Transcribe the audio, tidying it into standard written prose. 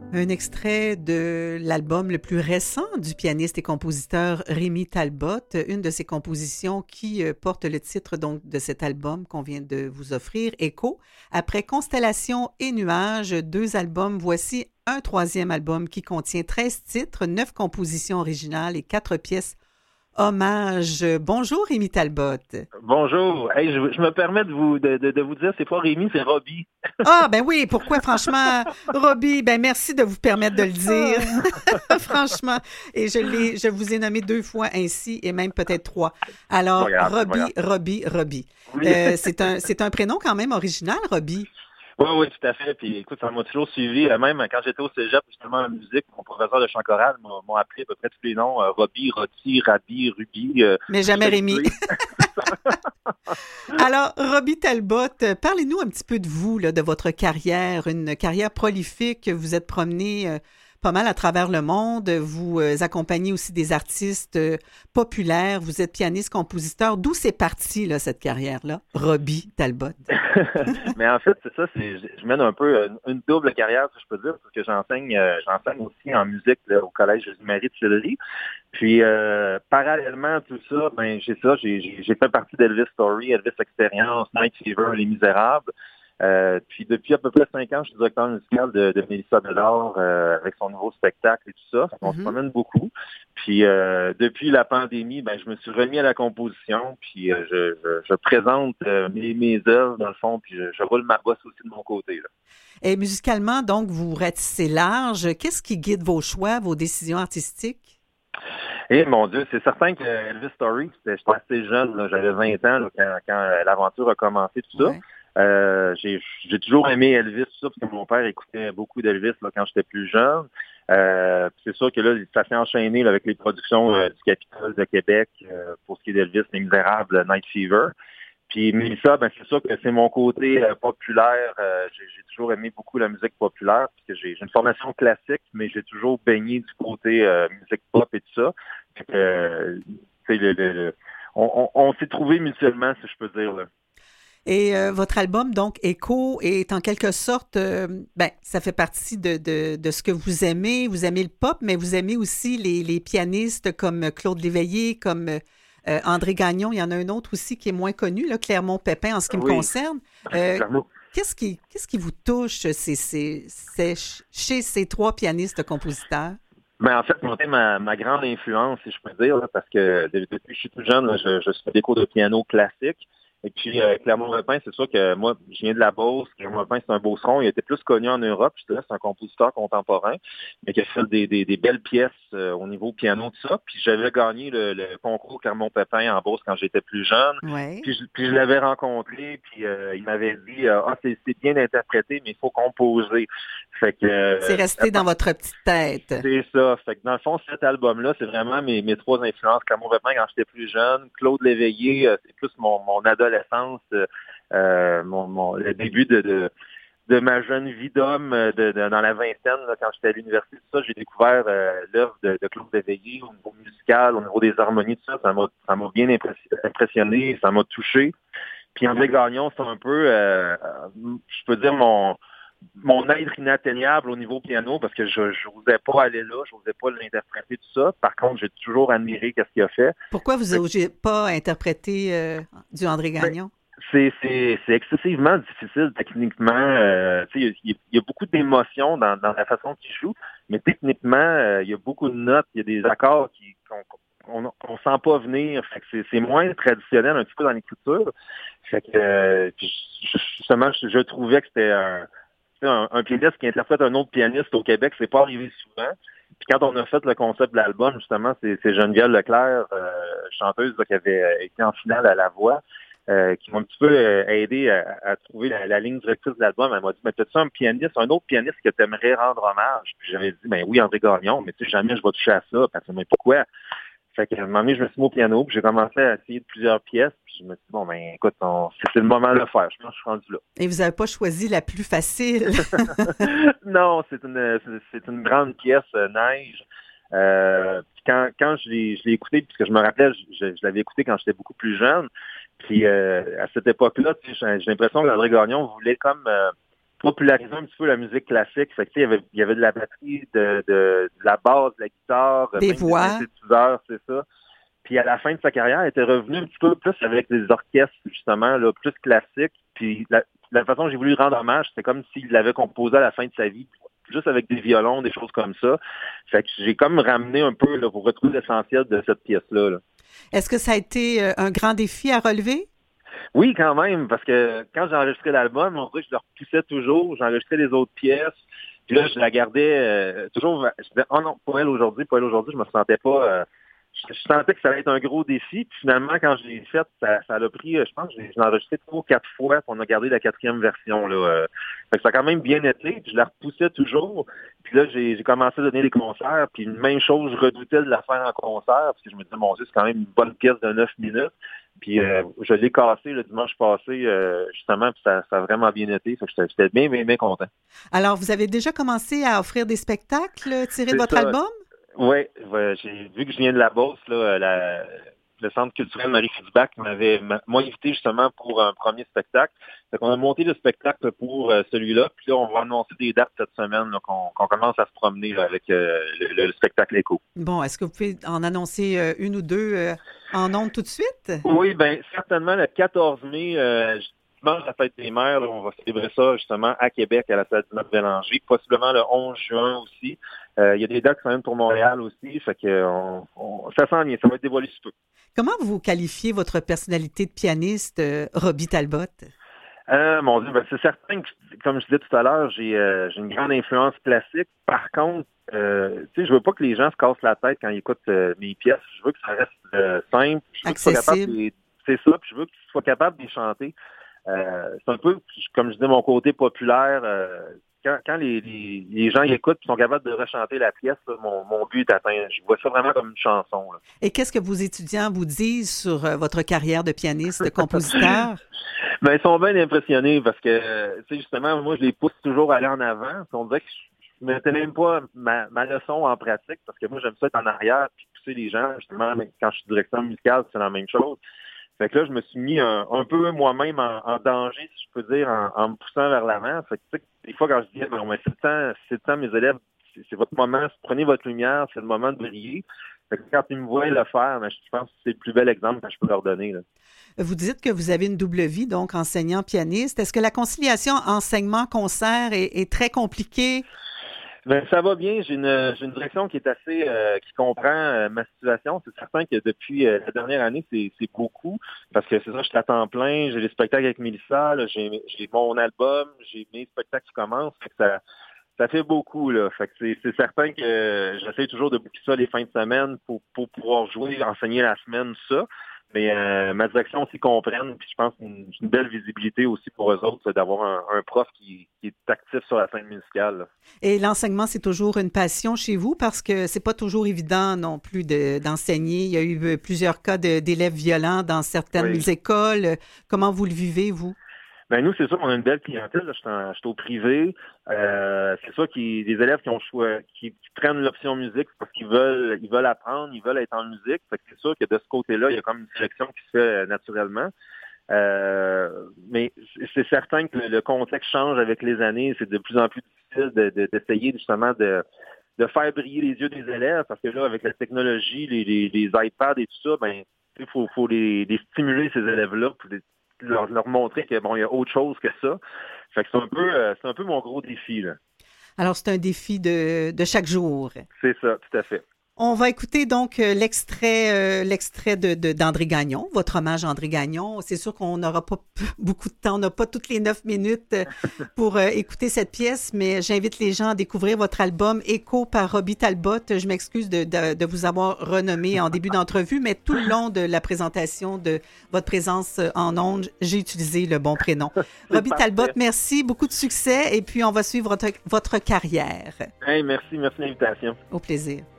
Un extrait de l'album le plus récent du pianiste et compositeur Rémi Talbot, une de ses compositions qui porte le titre donc de cet album qu'on vient de vous offrir, Écho. Après Constellation et Nuages, deux albums, voici un troisième album qui contient 13 titres, 9 compositions originales et 4 pièces hommage. Bonjour Rémi Talbot. Bonjour. Hey, je me permets de vous dire, c'est pas Rémi, c'est Robbie. Ah, ben oui, pourquoi, franchement, Robbie, ben merci de vous permettre de le dire, franchement. Et je vous ai nommé 2 fois ainsi, et même peut-être 3. C'est pas Alors, grave, c'est pas grave. Robbie. Oui. C'est un prénom quand même original, Robbie. Oui, oui, tout à fait. Puis écoute, ça m'a toujours suivi. Même quand j'étais au cégep, justement en musique, mon professeur de chant choral m'a appelé à peu près tous les noms. Robbie, Roti, Rabi, Ruby. Mais Je jamais t'ai Rémi. excusé. Alors, Robbie Talbot, parlez-nous un petit peu de vous, là, de votre carrière, une carrière prolifique. Vous êtes promené pas mal à travers le monde. Vous accompagnez aussi des artistes populaires. Vous êtes pianiste, compositeur. D'où c'est parti, là, cette carrière-là, Robbie Talbot? Mais en fait, c'est ça, je mène un peu une double carrière, si je peux dire, parce que j'enseigne aussi en musique là, au Collège Jésus-Marie de Sillery. Puis parallèlement à tout ça, ben j'ai fait partie d'Elvis Story, Elvis Experience, Night Fever, Les Misérables. Puis depuis à peu près 5 ans, je suis directeur musical de Mélissa Bédard avec son nouveau spectacle et tout ça. On se Mhm. promène beaucoup. Puis depuis la pandémie, ben je me suis remis à la composition. Puis je présente mes œuvres dans le fond. Puis je roule ma bosse aussi de mon côté là. Et musicalement, donc, vous ratissez large. Qu'est-ce qui guide vos choix, vos décisions artistiques? Eh mon Dieu, c'est certain que Elvis Story, j'étais assez jeune, là, j'avais 20 ans là, quand l'aventure a commencé, tout ça. Ouais. J'ai toujours aimé Elvis, tout ça, parce que mon père écoutait beaucoup d'Elvis là, quand j'étais plus jeune. Puis c'est sûr que là, ça s'est enchaîné là, avec les productions du Capitole de Québec pour ce qui est d'Elvis, Les Misérables, Night Fever. Puis Mélissa, ben c'est sûr que c'est mon côté populaire. J'ai toujours aimé beaucoup la musique populaire, parce que j'ai une formation classique, mais j'ai toujours baigné du côté musique pop et tout ça. Fait que, tu sais, on s'est trouvés mutuellement, si je peux dire là. Et votre album, donc, Echo, est en quelque sorte, ben, ça fait partie de ce que vous aimez. Vous aimez le pop, mais vous aimez aussi les pianistes comme Claude Léveillé, comme André Gagnon. Il y en a un autre aussi qui est moins connu, là, Clermont-Pépin, en ce qui me Oui, concerne. Euh, clairement. qu'est-ce qui vous touche chez ces 3 pianistes-compositeurs? Ben, en fait, ma grande influence, si je peux dire, là, parce que depuis que je suis tout jeune, là, je fais des cours de piano classique. Et puis, Clermont-Pépin, c'est sûr que moi, je viens de la Beauce. Clermont-Pépin, c'est un Beauceron. Il était plus connu en Europe. Je dirais, c'est un compositeur contemporain, mais qui a fait des belles pièces au niveau piano, tout ça. Puis, j'avais gagné le concours Clermont-Pépin en Beauce quand j'étais plus jeune. Oui. Puis je l'avais rencontré, puis il m'avait dit, c'est bien interprété, mais il faut composer. Fait que, C'est resté dans votre petite tête. c'est ça. Fait que dans le fond, cet album-là, c'est vraiment mes 3 influences. Clermont Pépin quand j'étais plus jeune. Claude Léveillé, c'est plus mon adolescence, le début de ma jeune vie d'homme dans la vingtaine, là, quand j'étais à l'université. Tout ça, j'ai découvert l'œuvre de Claude Léveillé au niveau musical, au niveau des harmonies, tout ça. Ça m'a bien impressionné, ça m'a touché. Puis André Gagnon, c'est un peu, je peux dire, mon être inatteignable au niveau piano parce que je n'osais pas aller là, je n'osais pas l'interpréter tout ça. Par contre, j'ai toujours admiré ce qu'il a fait. Pourquoi vous Fait que, n'osez pas interpréter du André ben, Gagnon? c'est excessivement difficile techniquement. Tu sais, il y a beaucoup d'émotions dans la façon qu'il joue, mais techniquement, il y a beaucoup de notes, il y a des accords qu'on sent pas venir. Fait que c'est moins traditionnel un petit peu dans l'écriture. Fait que puis justement, je trouvais que c'était un pianiste qui interprète un autre pianiste au Québec, c'est pas arrivé souvent. Puis quand on a fait le concept de l'album, justement, c'est Geneviève Leclerc, chanteuse là, qui avait été en finale à La Voix, qui m'a un petit peu aidé à trouver la ligne directrice de l'album. Elle m'a dit, mais t'as-tu un autre pianiste que tu aimerais rendre hommage? Puis j'avais dit, ben oui, André Gagnon, mais tu sais, jamais je vais toucher à ça. Parce que, mais pourquoi? Fait qu'à un moment donné, je me suis mis au piano, puis j'ai commencé à essayer de plusieurs pièces, puis je me suis dit, bon, ben écoute, c'est le moment de le faire. Je pense que je suis rendu là. Et vous n'avez pas choisi la plus facile. Non, c'est une grande pièce, Neige. Puis quand je l'ai écouté, puisque je me rappelais, je l'avais écouté quand j'étais beaucoup plus jeune. Puis à cette époque-là, tu sais, j'ai l'impression que André Gagnon voulait comme popularisé un petit peu la musique classique. Fait que, il y avait de la batterie, de la basse, de la guitare, Des même voix. des synthétiseurs, c'est ça. Puis à la fin de sa carrière, il était revenu un petit peu plus avec des orchestres, justement, là, plus classiques. Puis la façon dont j'ai voulu lui rendre hommage, c'était comme s'il l'avait composé à la fin de sa vie, juste avec des violons, des choses comme ça. Fait que j'ai comme ramené un peu là, pour retrouver l'essentiel de cette pièce-là. Là. Est-ce que ça a été un grand défi à relever? Oui, quand même, parce que quand j'ai enregistré l'album, on dirait que je le repoussais toujours, j'enregistrais les autres pièces, puis là, je la gardais toujours, je disais, oh non, pas elle aujourd'hui, je me sentais pas, je sentais que ça allait être un gros défi, puis finalement, quand je l'ai fait, ça a pris, je pense que je l'ai enregistré 3 ou 4 fois, puis on a gardé la 4e version, là. Fait que ça a quand même bien été, puis je la repoussais toujours, puis là, j'ai commencé à donner des concerts, puis même chose, je redoutais de la faire en concert, parce que je me disais, mon Dieu, c'est quand même une bonne pièce de 9 minutes. Puis je l'ai cassé le dimanche passé, justement, puis ça a vraiment bien été. J'étais bien, bien, bien content. Alors, vous avez déjà commencé à offrir des spectacles tirés de votre album? Oui, j'ai vu que je viens de la Beauce, là, le Centre culturel Marie-Fitzbach m'a invité justement pour un premier spectacle. Fait qu'on a monté le spectacle pour celui-là, puis là, on va annoncer des dates cette semaine, là, qu'on commence à se promener là, avec le spectacle Écho. Bon, est-ce que vous pouvez en annoncer une ou deux en ondes tout de suite? Oui, bien, certainement le 14 mai, dimanche, la fête des mères, là, on va célébrer ça justement à Québec, à la salle du Bélanger. Possiblement le 11 juin aussi. Il y a des dates quand même pour Montréal aussi, fait que ça s'en vient, ça va être dévoilé sous peu. Comment vous qualifiez votre personnalité de pianiste, Robbie Talbot? Mon Dieu, ben, c'est certain que, comme je disais tout à l'heure, j'ai une grande influence classique. Par contre, je veux pas que les gens se cassent la tête quand ils écoutent mes pièces. Je veux que ça reste simple. Je veux accessible. C'est ça, puis je veux qu'ils soient capables de les chanter. C'est un peu, comme je disais, mon côté populaire. Quand les gens y écoutent et sont capables de rechanter la pièce, là, mon but est atteint. Je vois ça vraiment comme une chanson. Là. Et qu'est-ce que vos étudiants vous disent sur votre carrière de pianiste, de compositeur? Ben, ils sont bien impressionnés parce que, justement, moi, je les pousse toujours à aller en avant. On dirait que je ne mettais même pas ma leçon en pratique parce que moi, j'aime ça être en arrière puis pousser les gens. Justement, quand je suis directeur musical, c'est la même chose. Fait que là, je me suis mis un peu moi-même en danger, si je peux dire, en me poussant vers l'avant. Fait que, des fois, quand je dis, bon, mais c'est le temps, mes élèves, c'est votre moment, prenez votre lumière, c'est le moment de briller. Fait que quand ils me voient le faire, ben, je pense que c'est le plus bel exemple que je peux leur donner. Là. Vous dites que vous avez une double vie, donc enseignant-pianiste. Est-ce que la conciliation enseignement-concert est très compliquée? Ben, ça va bien. J'ai une direction qui est assez qui comprend ma situation. C'est certain que depuis la dernière année, c'est beaucoup. Parce que c'est ça, je suis à temps plein, j'ai les spectacles avec Mélissa, là, j'ai mon album, j'ai mes spectacles qui commencent. Fait que ça fait beaucoup, là. Fait que c'est certain que j'essaie toujours de booker ça les fins de semaine pour pouvoir jouer, enseigner la semaine, ça. Mais ma direction aussi comprenne, puis je pense une belle visibilité aussi pour eux autres, d'avoir un prof qui est actif sur la scène musicale. Là. Et l'enseignement, c'est toujours une passion chez vous parce que c'est pas toujours évident non plus d'enseigner. Il y a eu plusieurs cas d'élèves violents dans certaines écoles. Comment vous le vivez, vous? Ben nous, c'est sûr qu'on a une belle clientèle. Là. Je suis au privé. C'est sûr qu'il y a des élèves qui prennent l'option musique parce qu'ils veulent apprendre, ils veulent être en musique. Fait que c'est sûr que de ce côté-là, il y a comme une sélection qui se fait naturellement. Mais c'est certain que le contexte change avec les années. C'est de plus en plus difficile d'essayer justement de faire briller les yeux des élèves parce que là, avec la technologie, les iPads et tout ça, ben il faut les stimuler, ces élèves-là, pour leur montrer que bon, il y a autre chose que ça. Fait que c'est un peu mon gros défi, là. Alors, c'est un défi de chaque jour. C'est ça, tout à fait. On va écouter donc l'extrait d'André Gagnon, votre hommage à André Gagnon. C'est sûr qu'on n'aura pas beaucoup de temps, on n'a pas toutes les 9 minutes pour écouter cette pièce, mais j'invite les gens à découvrir votre album Écho par Robbie Talbot. Je m'excuse de vous avoir renommé en début d'entrevue, mais tout le long de la présentation de votre présence en ondes, j'ai utilisé le bon prénom. Robbie Talbot, merci, beaucoup de succès et puis on va suivre votre carrière. Hey, merci de l'invitation. Au plaisir.